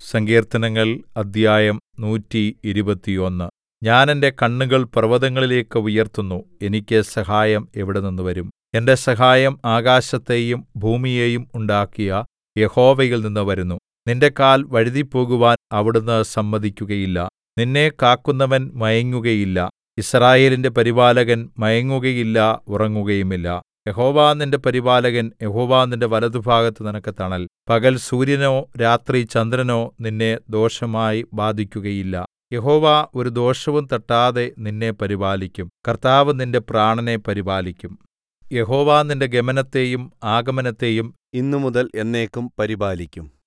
സങ്കീർത്തനങ്ങൾ അദ്ധ്യായം 121. ഞാൻ എന്റെ കണ്ണുകൾ പർവ്വതങ്ങളിലേക്ക് ഉയർത്തുന്നു. എനിക്ക് സഹായം എവിടെനിന്ന് വരും? എന്റെ സഹായം ആകാശത്തെയും ഭൂമിയെയും ഉണ്ടാക്കിയ യഹോവയിൽനിന്ന് വരുന്നു. നിന്റെ കാൽ വഴുതിപ്പോകുവാൻ അവിടുന്ന് സമ്മതിക്കുകയില്ല. നിന്നെ കാക്കുന്നവൻ മയങ്ങുകയില്ല. യിസ്രായേലിന്റെ പരിപാലകൻ മയങ്ങുകയില്ല, ഉറങ്ങുകയുമില്ല. യഹോവ നിന്റെ പരിപാലകൻ. യഹോവ നിന്റെ വലത്തുഭാഗത്ത് നിനക്ക് തണൽ. പകൽ സൂര്യനോ രാത്രി ചന്ദ്രനോ നിന്നെ ദോഷമായി ബാധിക്കുകയില്ല. യഹോവ ഒരു ദോഷവും തട്ടാതെ നിന്നെ പരിപാലിക്കും. കർത്താവ് നിന്റെ പ്രാണനെ പരിപാലിക്കും. യഹോവ നിന്റെ ഗമനത്തെയും ആഗമനത്തെയും ഇന്നുമുതൽ എന്നേക്കും പരിപാലിക്കും.